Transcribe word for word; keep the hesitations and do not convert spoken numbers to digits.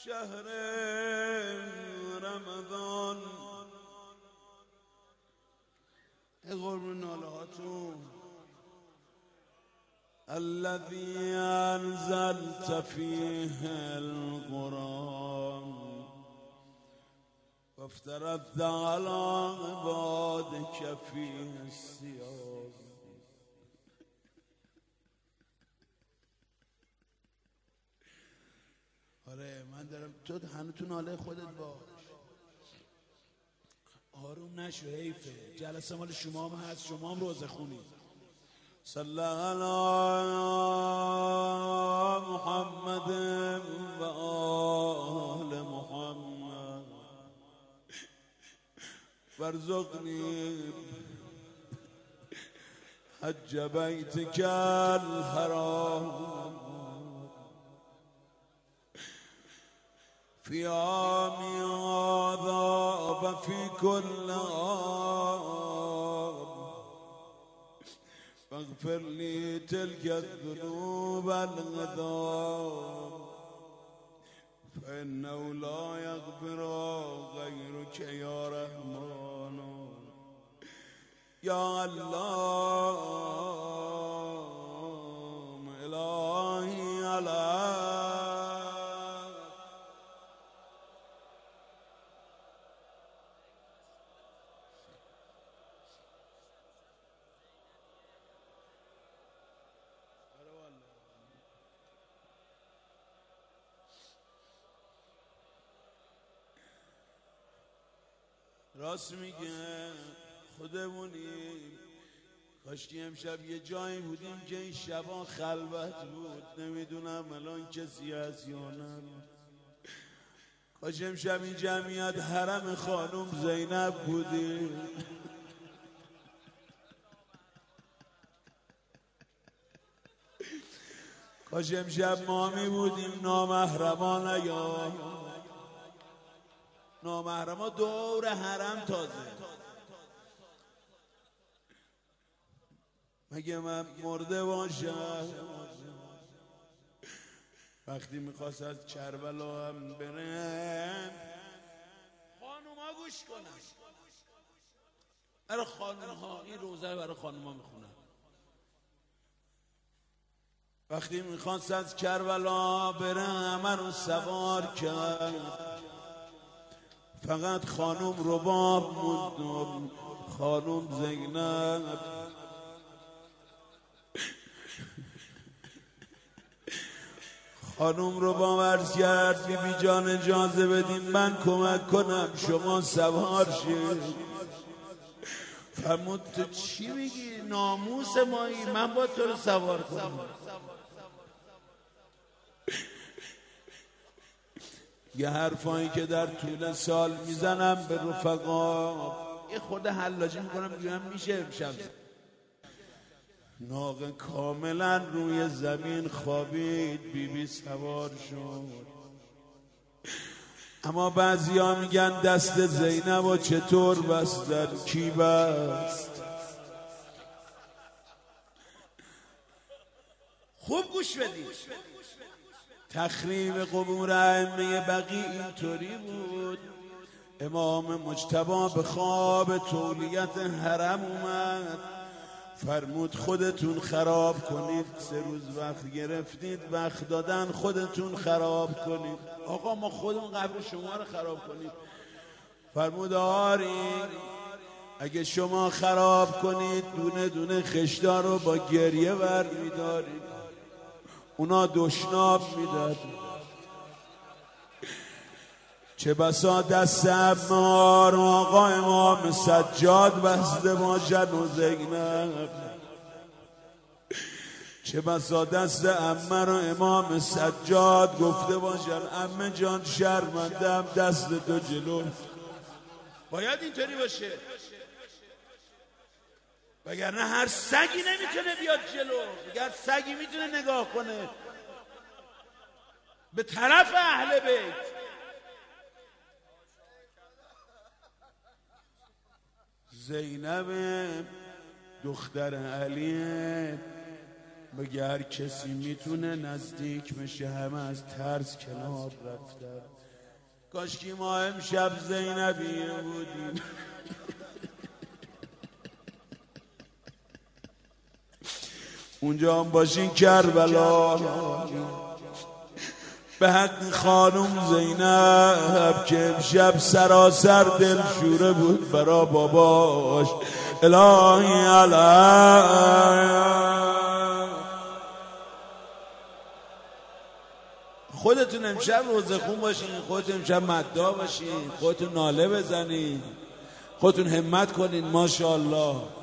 شهر رمضان. ای قربون ناله هاتون. الذي انزلت فيه القرآن وافترضت على عبادك فيه الصيام. آره من دارم. تو هنوز تو ناله خودت باش، آروم نشو، حیفه. جلسه مال شما هم هست، شما هم روزه خونید. صلی علی محمد و آل محمد وارزقنی حج بیتک الحرام في عامي هذا وفي كل عام فاغفر لي تلك الذنوب الغضام فإنه لا يغفر غيرك يا رحمن يا الله إلهي على راست میگه خودمونیم. کاشکی امشب یه جایی بودیم که این شبا خلوت بود، نمیدونم الان کسی هست یا نه. کاش امشب این جمعیت حرم خانم زینب بودیم. کاش امشب ما می بودیم نامحرمان یا نامحرما دور حرم. تازه مگه من مرده باشم وقتی میخواست از کربلا هم برن خانوما گوش کنن. برای خانوما این روزه برای خانوما میخونن. وقتی میخواست از کربلا برن همه رو سوار کرد، فقط خانم رباب موند، خانم زینب. خانم رباب عرض کرد بی بی جان اجازه بدین من کمک کنم شما سوار شید. فرمود تو چی میگی؟ ناموس مایی، من با تو رو سوار کنم. یه حرفایی که در طول سال میزنم به رفقا یه خود حلاجی میکنم میگم میشه امشب. ناقه کاملا روی زمین خوابید، بی بی سوار شد. اما بعضی ها میگن دست زینب و چطور بستن؟ کی بست؟ خوب گوش بدید. تخریب قبور ائمه بقیع اینطوری بود. امام مجتبی به خواب تولیت حرم اومد، فرمود خودتون خراب کنید. سه روز وقت گرفتید، وقت دادن خودتون خراب کنید. آقا ما خودمون قبر شما رو خراب کنید. فرمود آری اگه شما خراب کنید دونه دونه خشتا رو با گریه ور میدارید، اونا دشناب میداد. چه بسا دست عمار آقا امام سجاد بسته باشن و زینب، چه بسا دست عمه رو امام سجاد گفته باشن عمه جان شرمندم دست دو جلو. باید اینطوری باشه، وگرنه هر سگی نمیتونه بیاد جلو. اگر سگی میتونه نگاه کنه به طرف اهل بیت. زینب دختر علی مگه هر کسی میتونه نزدیک بشه، همه از ترس کنار رفتن. کاشکی ما امشب زینبی بودیم. اونجا هم باشین کربلا به حق خانم زینب که امشب سراسر دل شوره بود برا باباش. الهی علی خودتون امشب روزه خون باشین، خودتون امشب مدعا باشین، خودتون ناله بزنین، خودتون همت کنین. ماشاءالله.